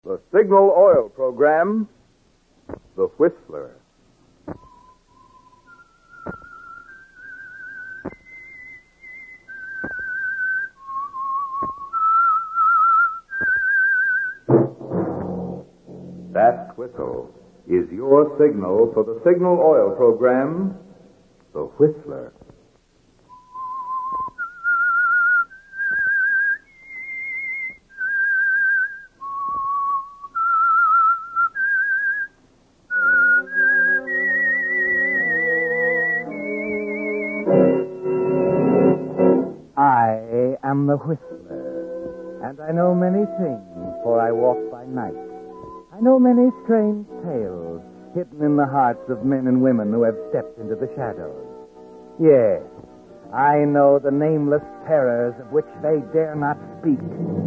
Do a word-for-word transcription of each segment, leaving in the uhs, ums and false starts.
The Signal Oil Program, The Whistler. That whistle is your signal for the Signal Oil Program, The Whistler. I am the Whistler, and I know many things, for I walk by night. I know many strange tales hidden in the hearts of men and women who have stepped into the shadows. Yes, I know the nameless terrors of which they dare not speak.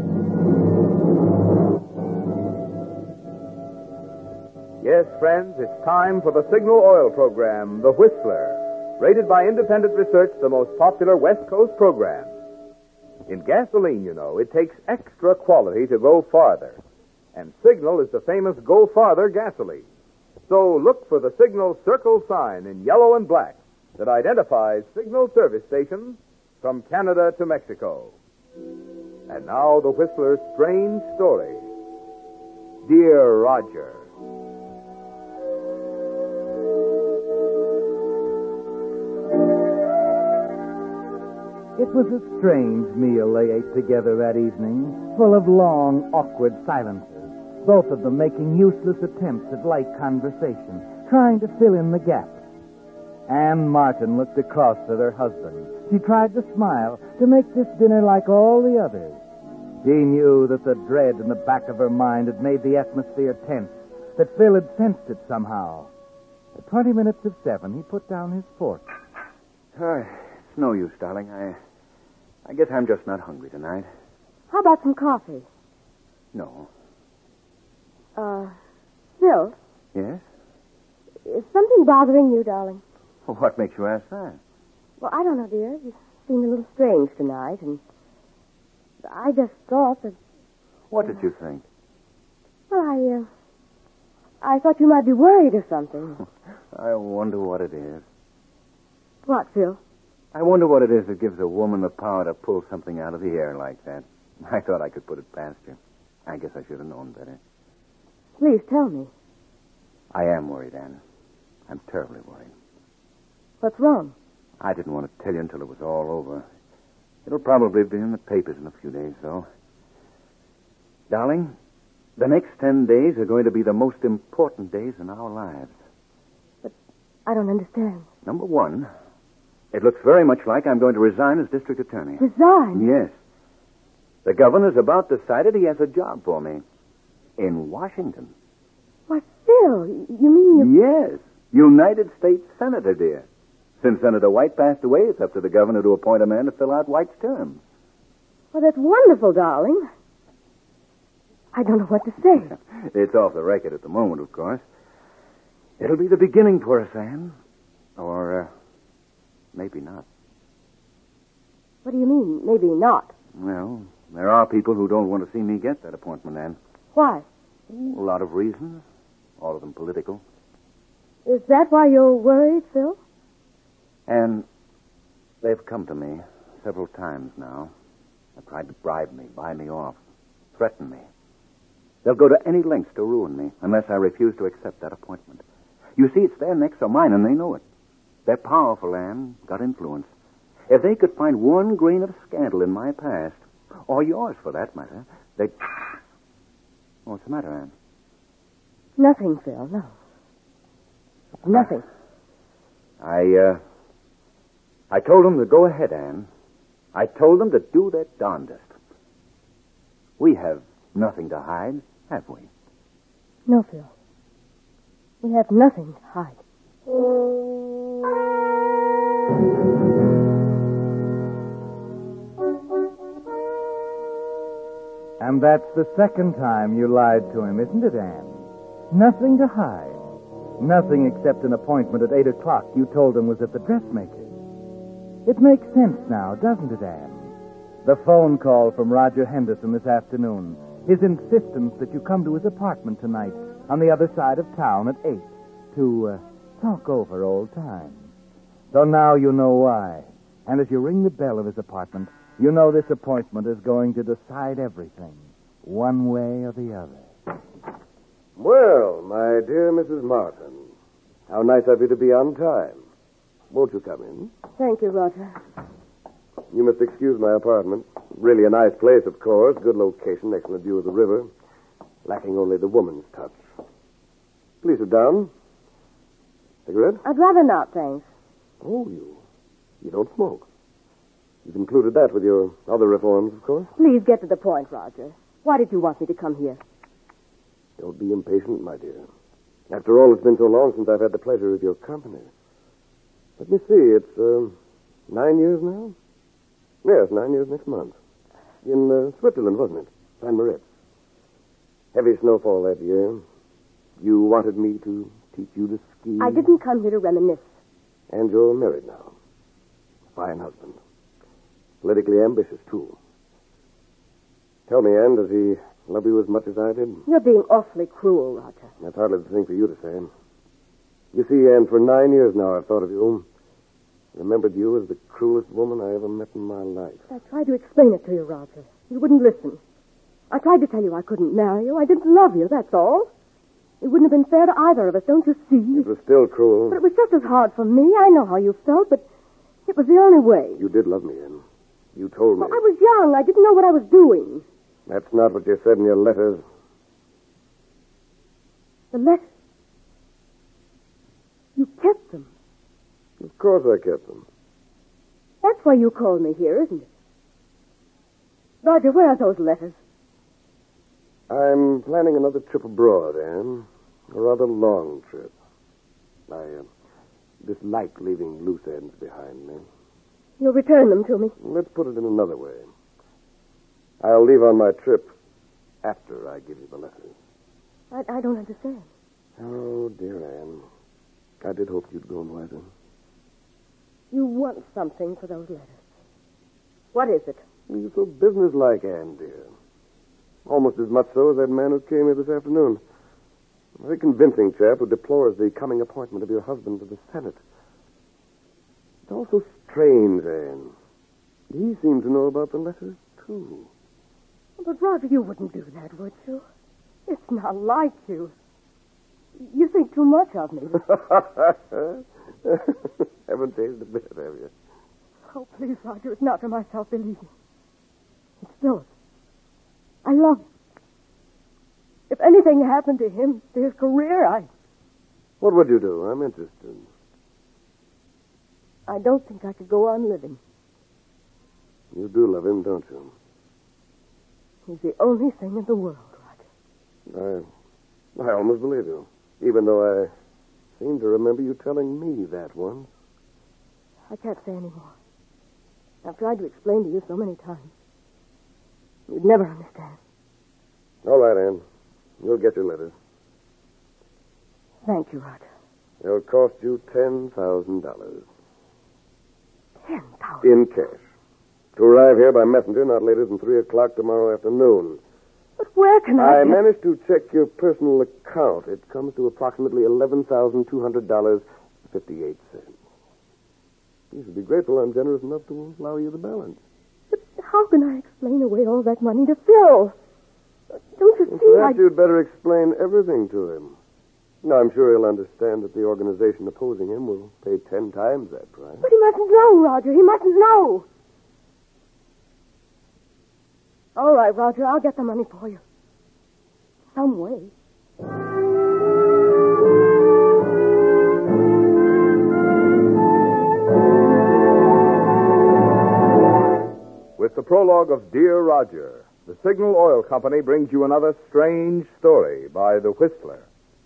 Yes, friends, it's time for the Signal Oil Program, The Whistler, rated by independent research the most popular West Coast program. In gasoline, you know, it takes extra quality to go farther. And Signal is the famous Go Farther gasoline. So look for the Signal circle sign in yellow and black that identifies Signal service stations from Canada to Mexico. And now the Whistler's strange story. Dear Roger. It was a strange meal they ate together that evening, full of long, awkward silences, both of them making useless attempts at light conversation, trying to fill in the gaps. Anne Martin looked across at her husband. She tried to smile, to make this dinner like all the others. She knew that the dread in the back of her mind had made the atmosphere tense, that Phil had sensed it somehow. At twenty minutes of seven, he put down his fork. Oh, it's no use, darling. I... I guess I'm just not hungry tonight. How about some coffee? No. Uh, Phil? Yes? Is something bothering you, darling? Well, what makes you ask that? Well, I don't know, dear. You seem a little strange tonight, and I just thought that... What did you think? Well, I, uh... I thought you might be worried or something. I wonder what it is. What, Phil? I wonder what it is that gives a woman the power to pull something out of the air like that. I thought I could put it past you. I guess I should have known better. Please tell me. I am worried, Anne. I'm terribly worried. What's wrong? I didn't want to tell you until it was all over. It'll probably be in the papers in a few days, though. Darling, the next ten days are going to be the most important days in our lives. But I don't understand. Number one, it looks very much like I'm going to resign as district attorney. Resign? Yes. The governor's about decided he has a job for me. In Washington. Why, Phil, you mean you... Yes. United States Senator, dear. Since Senator White passed away, it's up to the governor to appoint a man to fill out White's term. Well, that's wonderful, darling. I don't know what to say. It's off the record at the moment, of course. It'll be the beginning for us, Anne. Or, uh, maybe not. What do you mean, maybe not? Well, there are people who don't want to see me get that appointment, Anne. Why? A lot of reasons. All of them political. Is that why you're worried, Phil? And they've come to me several times now. They've tried to bribe me, buy me off, threaten me. They'll go to any lengths to ruin me unless I refuse to accept that appointment. You see, it's their necks or mine, and they know it. They're powerful, Anne, got influence. If they could find one grain of scandal in my past, or yours for that matter, they'd... What's the matter, Anne? Nothing, Phil, no. Nothing. I, uh... I told them to go ahead, Anne. I told them to do their darndest. We have nothing to hide, have we? No, Phil. We have nothing to hide. And that's the second time you lied to him, isn't it, Anne? Nothing to hide. Nothing except an appointment at eight o'clock you told him was at the dressmaker's. It makes sense now, doesn't it, Anne? The phone call from Roger Henderson this afternoon. his insistence that you come to his apartment tonight on the other side of town at eight to uh, talk over old times. So now you know why. And as you ring the bell of his apartment, you know this appointment is going to decide everything, one way or the other. Well, my dear Missus Martin, how nice of you to be on time. Won't you come in? Thank you, Roger. You must excuse my apartment. Really a nice place, of course. Good location, excellent view of the river. Lacking only the woman's touch. Please sit down. Cigarette? I'd rather not, thanks. Oh, you... you don't smoke. You've included that with your other reforms, of course. Please get to the point, Roger. Why did you want me to come here? Don't be impatient, my dear. After all, it's been so long since I've had the pleasure of your company. Let me see, it's uh, nine years now? Yes, nine years next month. In uh, Switzerland, wasn't it? Saint Moritz. Heavy snowfall that year. You wanted me to teach you to ski. I didn't come here to reminisce. And you're married now. Fine husband. Politically ambitious, too. Tell me, Anne, does he love you as much as I did? You're being awfully cruel, Roger. That's hardly the thing for you to say. You see, Anne, for nine years now I've thought of you. Remembered you as the cruelest woman I ever met in my life. I tried to explain it to you, Roger. You wouldn't listen. I tried to tell you I couldn't marry you. I didn't love you, that's all. It wouldn't have been fair to either of us, don't you see? It was still cruel. But it was just as hard for me. I know how you felt, but it was the only way. You did love me, Anne. You told me. Well, I was young. I didn't know what I was doing. That's not what you said in your letters. The letters? You kept them. Of course I kept them. That's why you called me here, isn't it? Roger, where are those letters? I'm planning another trip abroad, Anne. A rather long trip. I uh, dislike leaving loose ends behind me. You'll return them to me. Let's put it in another way. I'll leave on my trip after I give you the letters. I, I don't understand. Oh, dear Anne. I did hope you'd grown wiser. You want something for those letters. What is it? You're so businesslike, Anne, dear. Almost as much so as that man who came here this afternoon. A very convincing chap who deplores the coming appointment of your husband to the Senate. It's also strange, Anne. He seemed to know about the letters, too. But, Roger, you wouldn't do that, would you? It's not like you. You think too much of me. Haven't changed a bit, have you? Oh, please, Roger, it's not for my self-believing. It's Philip. I love him. If anything happened to him, to his career, I... What would you do? I'm interested. I don't think I could go on living. You do love him, don't you? He's the only thing in the world, Roger. I, I almost believe you. Even though I seem to remember you telling me that once. I can't say any more. I've tried to explain to you so many times. You'd never understand. All right, Anne. You'll get your letters. Thank you, Roger. They'll cost you ten thousand dollars. Ten thousand? In cash. To arrive here by messenger not later than three o'clock tomorrow afternoon. But where can I... I get... managed to check your personal account. It comes to approximately eleven thousand two hundred dollars and fifty-eight cents. You should be grateful I'm generous enough to allow you the balance. But how can I explain away all that money to Phil? Don't you Well, see, perhaps I... you'd better explain everything to him. Now, I'm sure he'll understand that the organization opposing him will pay ten times that price. But he mustn't know, Roger. He mustn't know. All right, Roger, I'll get the money for you. Some way. With the prologue of Dear Roger, the Signal Oil Company brings you another strange story by The Whistler.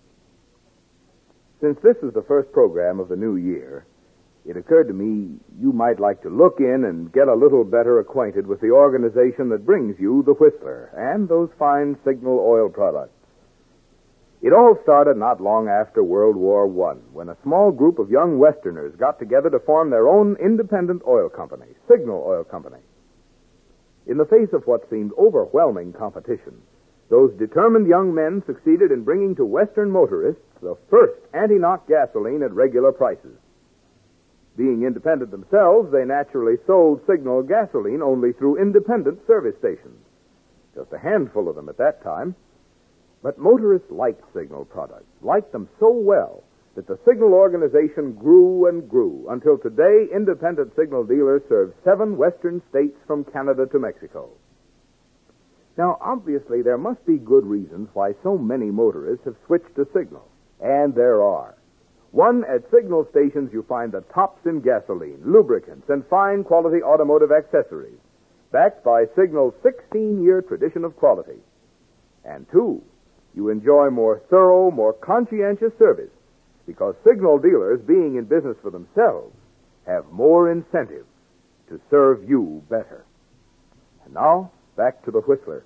Since this is the first program of the new year, it occurred to me you might like to look in and get a little better acquainted with the organization that brings you The Whistler and those fine Signal oil products. It all started not long after World War One, when a small group of young Westerners got together to form their own independent oil company, Signal Oil Company. In the face of what seemed overwhelming competition, those determined young men succeeded in bringing to Western motorists the first anti-knock gasoline at regular prices. Being independent themselves, they naturally sold Signal gasoline only through independent service stations. Just a handful of them at that time. But motorists liked Signal products, liked them so well that the Signal organization grew and grew until today independent Signal dealers serve seven western states from Canada to Mexico. Now, obviously, there must be good reasons why so many motorists have switched to Signal. And there are. One, at Signal stations you find the tops in gasoline, lubricants, and fine quality automotive accessories, backed by Signal's sixteen-year tradition of quality. And two, you enjoy more thorough, more conscientious service, because Signal dealers, being in business for themselves, have more incentive to serve you better. And now, back to the Whistler.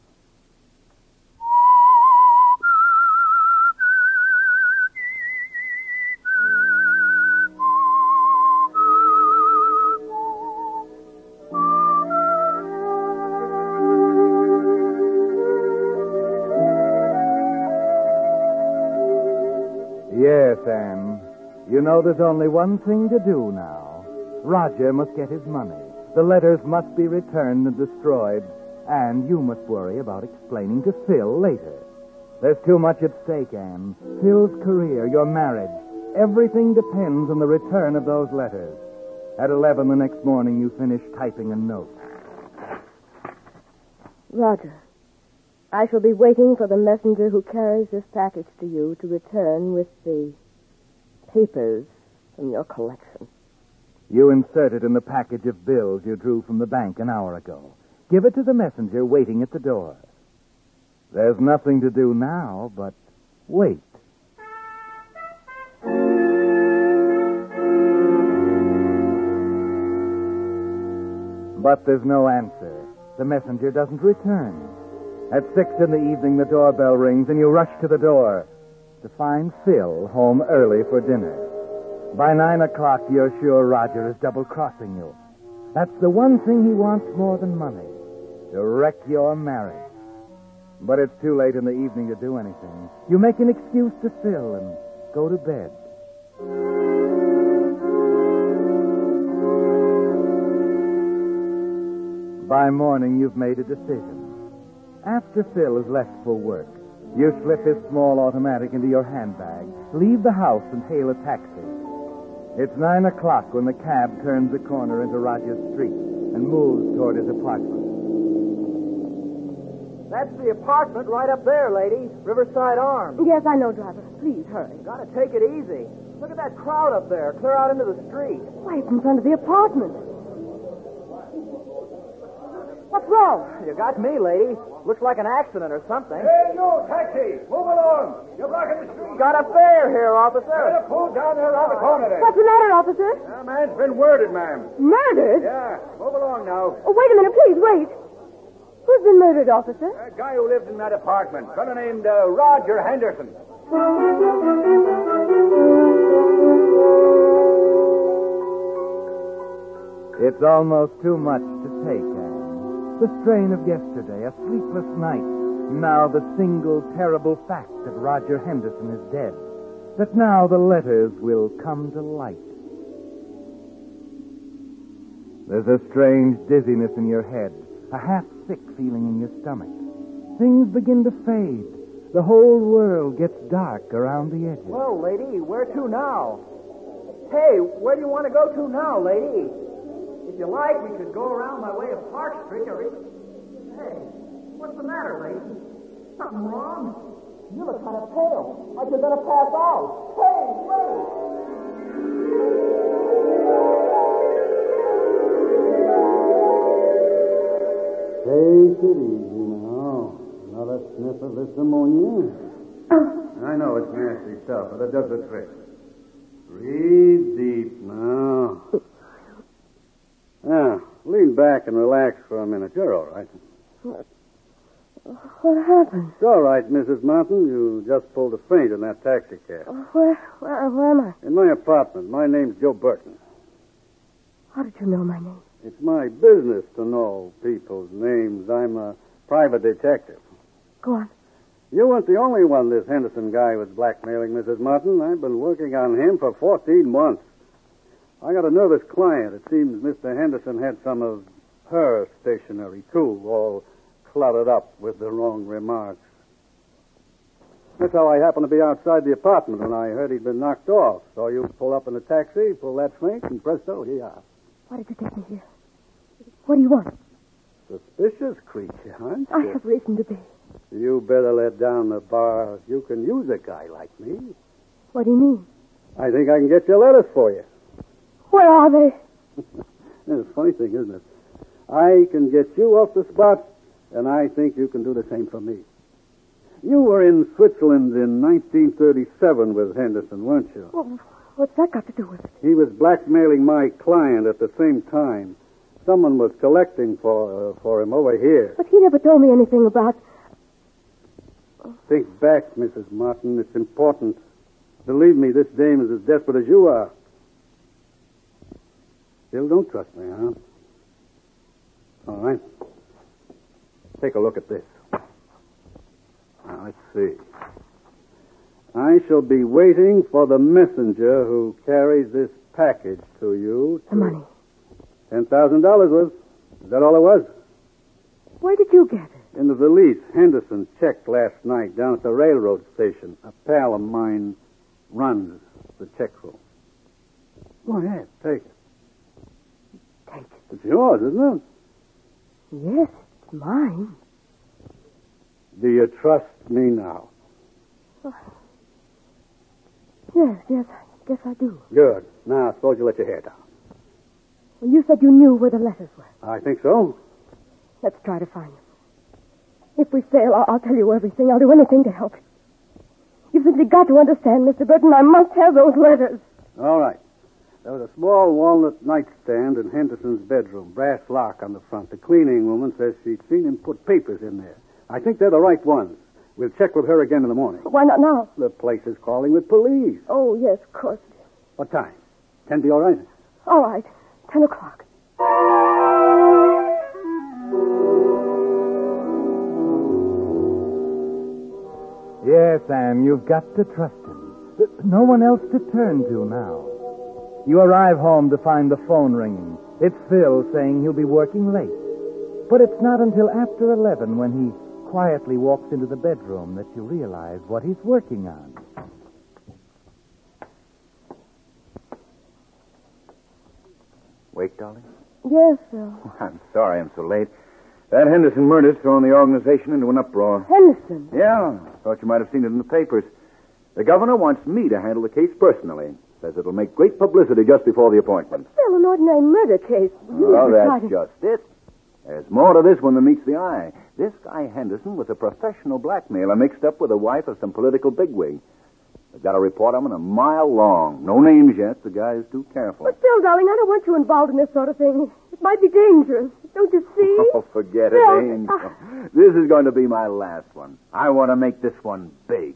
Yes, Anne. You know there's only one thing to do now. Roger must get his money. The letters must be returned and destroyed, and you must worry about explaining to Phil later. There's too much at stake, Anne. Phil's career, your marriage, everything depends on the return of those letters. At eleven the next morning, you finish typing a note. Roger, I shall be waiting for the messenger who carries this package to you to return with the papers from your collection. You insert it in the package of bills you drew from the bank an hour ago. Give it to the messenger waiting at the door. There's nothing to do now but wait. But there's no answer. The messenger doesn't return. At six in the evening, the doorbell rings, and you rush to the door to find Phil home early for dinner. By nine o'clock, you're sure Roger is double-crossing you. That's the one thing he wants more than money, to wreck your marriage. But it's too late in the evening to do anything. You make an excuse to Phil and go to bed. By morning, you've made a decision. After Phil has left for work, you slip his small automatic into your handbag, leave the house, and hail a taxi. It's nine o'clock when the cab turns the corner into Rogers Street and moves toward his apartment. That's the apartment right up there, lady. Riverside Arms. Yes, I know, driver. Please, hurry. Gotta take it easy. Look at that crowd up there, clear out into the street. Right in front of the apartment. What's wrong? You got me, lady. Looks like an accident or something. Hey, you, taxi! Move along! You're blocking the street. Got a fare here, officer. Better pull down there around the corner there. What's the matter, officer? A man's been murdered, ma'am. Murdered? Yeah, move along now. Oh, wait a minute, please, wait. Who's been murdered, officer? A guy who lived in that apartment. Fellow named uh, Roger Henderson. It's almost too much to take, Anne. The strain of yesterday, a sleepless night. Now the single terrible fact that Roger Henderson is dead. That now the letters will come to light. There's a strange dizziness in your head, a half-sick feeling in your stomach. Things begin to fade. The whole world gets dark around the edges. Well, lady, where to now? Hey, where do you want to go to now, lady? If you like, we could go around by way of Park Street or... Hey, what's the matter, lady? Something wrong? You look kind of pale, like you're going to pass out. Hey, wait! Take it easy now. Another sniff of this ammonia. I know it's nasty stuff, but it does the trick. Breathe deep now. Now, lean back and relax for a minute. You're all right. What? What happened? It's all right, Missus Martin. You just pulled a feint in that taxi cab. Where, where, where am I? In my apartment. My name's Joe Burton. How did you know my name? It's my business to know people's names. I'm a private detective. Go on. You weren't the only one this Henderson guy was blackmailing, Missus Martin. I've been working on him for fourteen months. I got a nervous client. It seems Mister Henderson had some of her stationery, too, all cluttered up with the wrong remarks. That's how I happened to be outside the apartment when I heard he'd been knocked off. Saw you pull up in a taxi, pull that snake, and presto, here you are. Why did you take me here? What do you want? Suspicious creature, huh? I have reason to be. You better let down the bar. You can use a guy like me. What do you mean? I think I can get your letters for you. Where are they? It's a funny thing, isn't it? I can get you off the spot, and I think you can do the same for me. You were in Switzerland in nineteen thirty-seven with Henderson, weren't you? Well, what's that got to do with it? He was blackmailing my client at the same time. Someone was collecting for uh, for him over here. But he never told me anything about... Think back, Missus Martin. It's important. Believe me, this dame is as desperate as you are. Still don't trust me, huh? All right. Take a look at this. Now, let's see. I shall be waiting for the messenger who carries this package to you. The money. Ten thousand dollars was. Is that all it was? Where did you get it? In the valise Henderson checked last night down at the railroad station. A pal of mine runs the check room. Go ahead, take it. Take it. It's yours, isn't it? Yes, it's mine. Do you trust me now? Oh. Yes, yes, I guess I do. Good. Now, suppose you let your hair down. Well, you said you knew where the letters were. I think so. Let's try to find them. If we fail, I'll, I'll tell you everything. I'll do anything to help you. You've simply got to understand, Mister Burton. I must have those letters. All right. There was a small walnut nightstand in Henderson's bedroom, brass lock on the front. The cleaning woman says she'd seen him put papers in there. I think they're the right ones. We'll check with her again in the morning. Why not now? The place is calling with police. Oh, yes, of course. What time? Ten be all right? All right. Ten o'clock. Yes, Anne, you've got to trust him. There's no one else to turn to now. You arrive home to find the phone ringing. It's Phil saying he'll be working late. But it's not until after eleven when he quietly walks into the bedroom that you realize what he's working on. Wake, darling? Yes, Phil. Oh, I'm sorry I'm so late. That Henderson murder's thrown the organization into an uproar. Henderson? Yeah, thought you might have seen it in the papers. The governor wants me to handle the case personally. Says it'll make great publicity just before the appointment. Phil, an ordinary murder case. You Well, never that's tried to- just it. There's more to this one than meets the eye. This guy Henderson was a professional blackmailer mixed up with the wife of some political bigwig. They've got a report on him a mile long. No names yet. The guy's too careful. But Phil, darling, I don't want you involved in this sort of thing. It might be dangerous. Don't you see? Oh, forget Phil, it, Angel. uh- This is going to be my last one. I want to make this one big.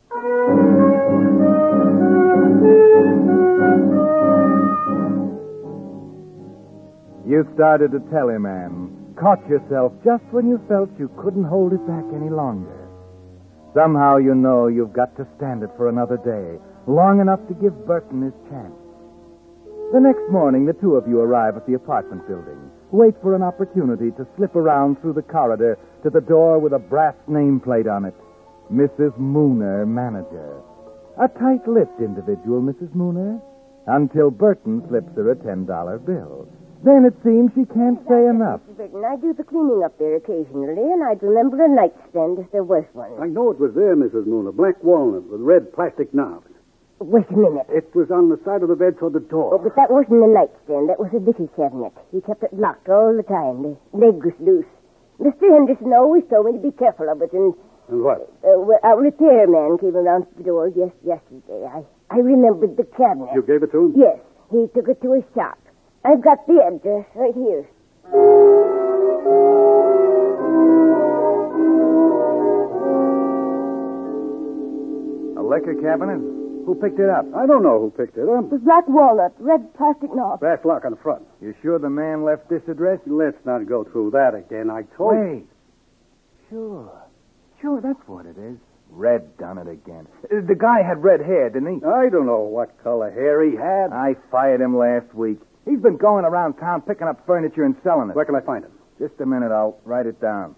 You started to tell him, Anne. Caught yourself just when you felt you couldn't hold it back any longer. Somehow you know you've got to stand it for another day, long enough to give Burton his chance. The next morning, the two of you arrive at the apartment building. Wait for an opportunity to slip around through the corridor to the door with a brass nameplate on it. Missus Mooner, manager. A tight-lipped individual, Missus Mooner, until Burton slips her a ten dollar bill. Then it seems she can't say enough. Mister Burton, I do the cleaning up there occasionally, and I'd remember a nightstand if there was one. I know it was there, Missus Moon, a black walnut with red plastic knobs. Wait a minute. It was on the side of the bed toward the door. Oh, but that wasn't a nightstand. That was a little cabinet. He kept it locked all the time. The leg was loose. Mister Henderson always told me to be careful of it, and... And what? Uh, well, a repairman came around to the door yes, yesterday. I, I remembered the cabinet. You gave it to him? Yes. He took it to his shop. I've got the address right here. A liquor cabinet? Who picked it up? I don't know who picked it up. The black walnut, red plastic knob. Brass lock on the front. You sure the man left this address? Let's not go through that again. I told you. Wait. Sure. sure that's what it is. Red done it again. Uh, The guy had red hair, didn't he? I don't know what color hair he had. I fired him last week. He's been going around town picking up furniture and selling it. Where can I find him? Just a minute, I'll write it down.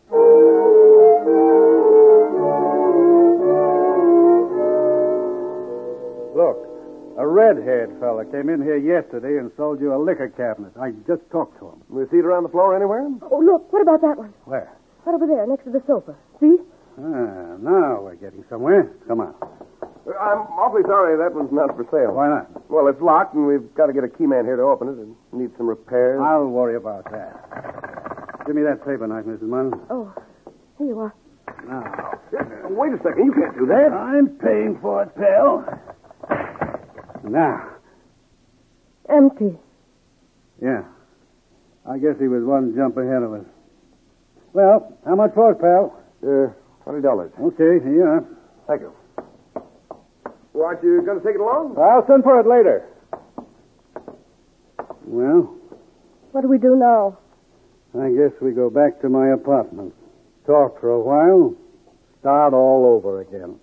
Look, a red-haired fella came in here yesterday and sold you a liquor cabinet. I just talked to him. We see it around the floor anywhere? Oh, look, what about that one? Where? Right over there, next to the sofa. See? Ah, now we're getting somewhere. Come on. I'm awfully sorry that one's not for sale. Why not? Well, it's locked, and we've got to get a key man here to open it, and need some repairs. I'll worry about that. Give me that paper knife, Missus Munn. Oh, here you are. Now. Wait a second. You can't do that. I'm paying for it, pal. Now. Empty. Yeah. I guess he was one jump ahead of us. Well, how much for it, pal? Uh, twenty dollars. Okay, here you are. Thank you. Well, aren't you going to take it along? I'll send for it later. Well, What do we do now? I guess we go back to my apartment. Talk for a while. Start all over again.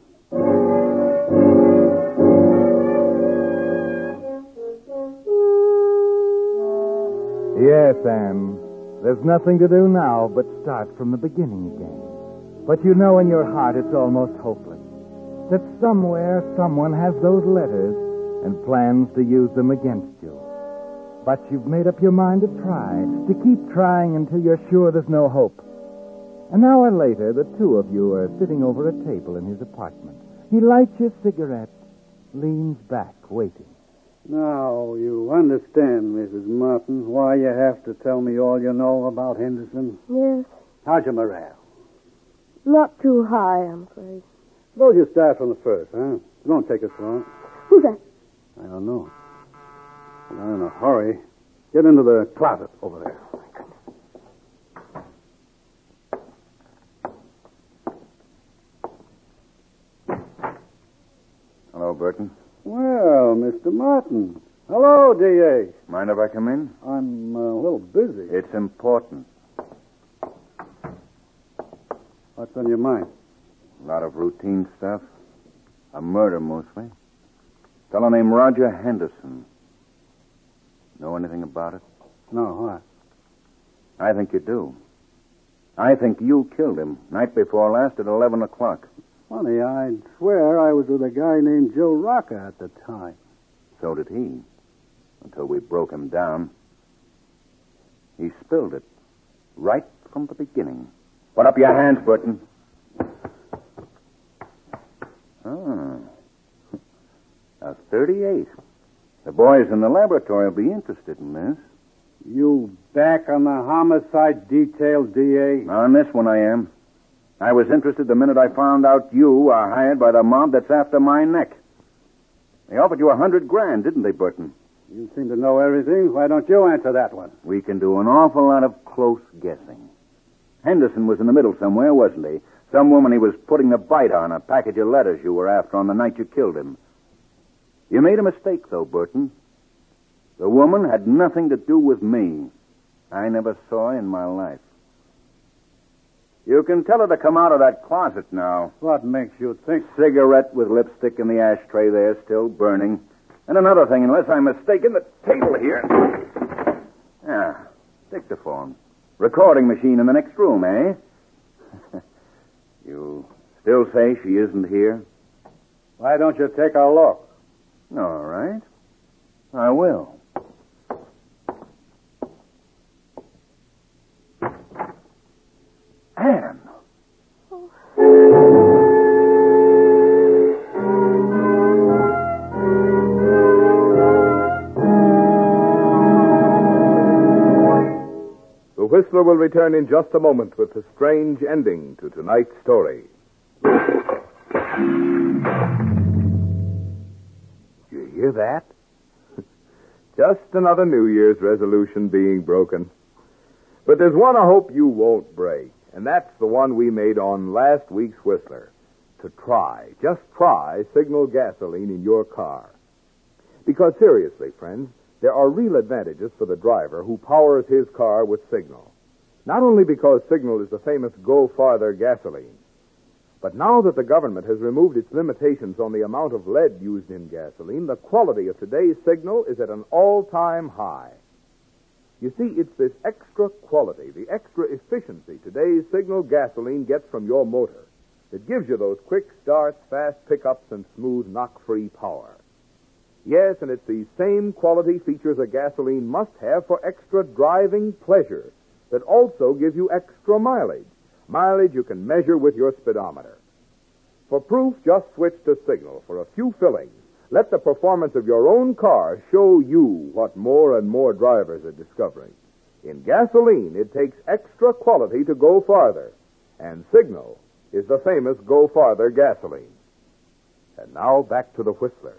Yes, Anne. There's nothing to do now but start from the beginning again. But you know in your heart it's almost hopeless. That somewhere someone has those letters and plans to use them against you. But you've made up your mind to try, to keep trying until you're sure there's no hope. An hour later, the two of you are sitting over a table in his apartment. He lights his cigarette, leans back, waiting. Now, you understand, Missus Martin, why you have to tell me all you know about Henderson? Yes. How's your morale? Not too high, I'm afraid. Suppose you start from the first, huh? It won't take us long. Who's that? I don't know. Not in a hurry. Get into the closet over there. Hello, Burton. Well, Mister Martin. Hello, D A. Mind if I come in? I'm uh, a little busy. It's important. What's on your mind? A lot of routine stuff. A murder, mostly. A fellow named Roger Henderson. Know anything about it? No, what? I think you do. I think you killed him night before last at eleven o'clock. Funny, I'd swear I was with a guy named Joe Rocca at the time. So did he. Until we broke him down. He spilled it. Right from the beginning. Put up your hands, Burton. Ah. A thirty-eight. The boys in the laboratory will be interested in this. You back on the homicide detail, D A? On this one I am. I was interested the minute I found out you are hired by the mob that's after my neck. They offered you a hundred grand, didn't they, Burton? You seem to know everything. Why don't you answer that one? We can do an awful lot of close guessing. Henderson was in the middle somewhere, wasn't he? Some woman he was putting the bite on, a package of letters you were after on the night you killed him. You made a mistake, though, Burton. The woman had nothing to do with me. I never saw her in my life. You can tell her to come out of that closet now. What makes you think? Cigarette with lipstick in the ashtray there, still burning. And another thing, unless I'm mistaken, the table here. Yeah, dictaphone. Recording machine in the next room, eh? You still say she isn't here? Why don't you take a look? All right. I will. Anne. The Whistler will return in just a moment with the strange ending to tonight's story. You hear that? Just another New Year's resolution being broken. But there's one I hope you won't break, and that's the one we made on last week's Whistler. To try, just try Signal gasoline in your car. Because seriously, friends, there are real advantages for the driver who powers his car with Signal. Not only because Signal is the famous Go Farther gasoline, But now that the government has removed its limitations on the amount of lead used in gasoline, the quality of today's Signal is at an all-time high. You see, it's this extra quality, the extra efficiency today's Signal gasoline gets from your motor that gives you those quick starts, fast pickups, and smooth knock-free power. Yes, and it's these same quality features a gasoline must have for extra driving pleasure that also give you extra mileage. Mileage you can measure with your speedometer. For proof, just switch to Signal for a few fillings. Let the performance of your own car show you what more and more drivers are discovering. In gasoline, it takes extra quality to go farther. And Signal is the famous Go Farther gasoline. And now back to the Whistler.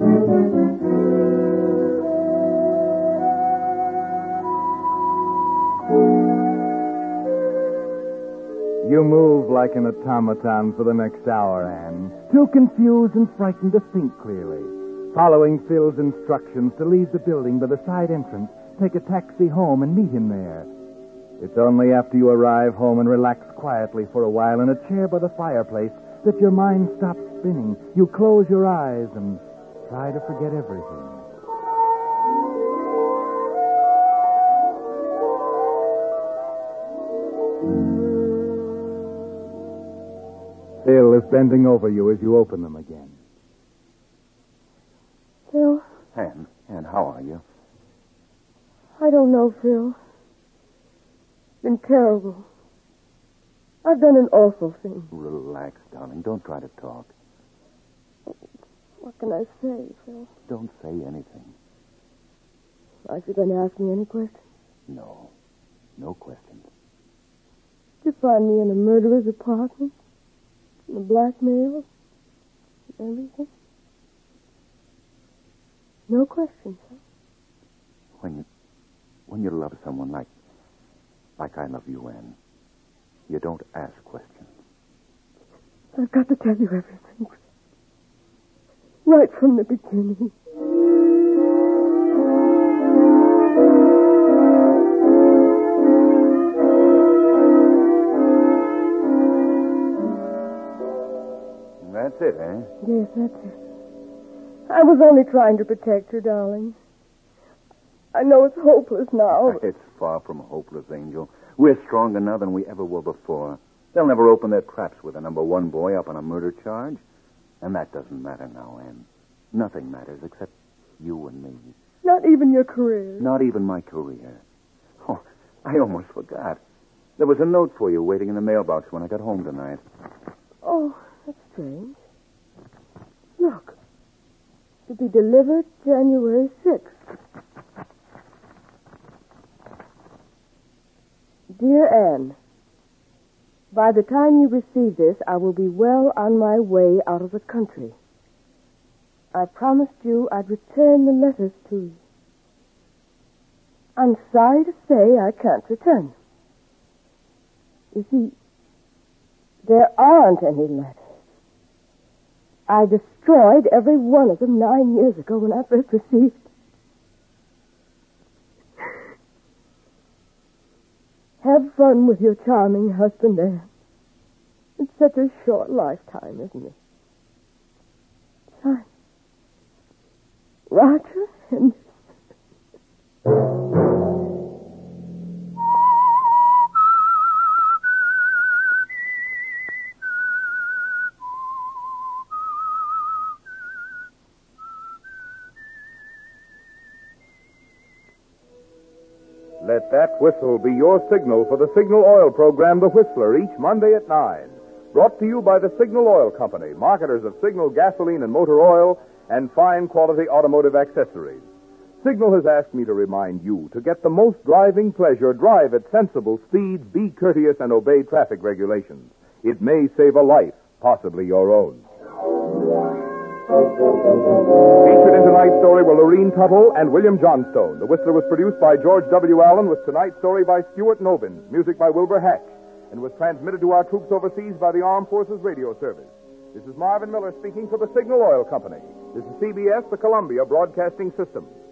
You move like an automaton for the next hour, Anne. Too confused and frightened to think clearly. Following Phil's instructions to leave the building by the side entrance, take a taxi home and meet him there. It's only after you arrive home and relax quietly for a while in a chair by the fireplace that your mind stops spinning. You close your eyes and try to forget everything. Phil is bending over you as you open them again. Phil? Anne, Anne, how are you? I don't know, Phil. It's been terrible. I've done an awful thing. Relax, darling. Don't try to talk. What can I say, Phil? Don't say anything. Aren't you going to ask me any questions? No. No questions. Did you find me in a murderer's apartment? In a blackmail? Everything? No questions, huh? When you, when you love someone like, like I love you, Anne, you don't ask questions. I've got to tell you everything. Right from the beginning. That's it, eh? Yes, that's it. I was only trying to protect you, darling. I know it's hopeless now. But... It's far from hopeless, Angel. We're stronger now than we ever were before. They'll never open their traps with a number one boy up on a murder charge. And that doesn't matter now, Anne. Nothing matters except you and me. Not even your career. Not even my career. Oh, I almost forgot. There was a note for you waiting in the mailbox when I got home tonight. Oh, that's strange. Look. To be delivered January sixth. Dear Anne, by the time you receive this, I will be well on my way out of the country. I promised you I'd return the letters to you. I'm sorry to say I can't return. You see, there aren't any letters. I destroyed every one of them nine years ago when I first received. Have fun with your charming husband, Anne. It's such a short lifetime, isn't it? Sign. Roger Henderson. Let that whistle be your signal for the Signal Oil program, The Whistler, each Monday at nine. Brought to you by the Signal Oil Company, marketers of Signal gasoline and motor oil and fine quality automotive accessories. Signal has asked me to remind you to get the most driving pleasure, drive at sensible speeds, be courteous, and obey traffic regulations. It may save a life, possibly your own. Featured in tonight's story were Lorene Tuttle and William Johnstone. The Whistler was produced by George W. Allen with tonight's story by Stuart Nobin, music by Wilbur Hatch, and was transmitted to our troops overseas by the Armed Forces Radio Service. This is Marvin Miller speaking for the Signal Oil Company. This is C B S, the Columbia Broadcasting System.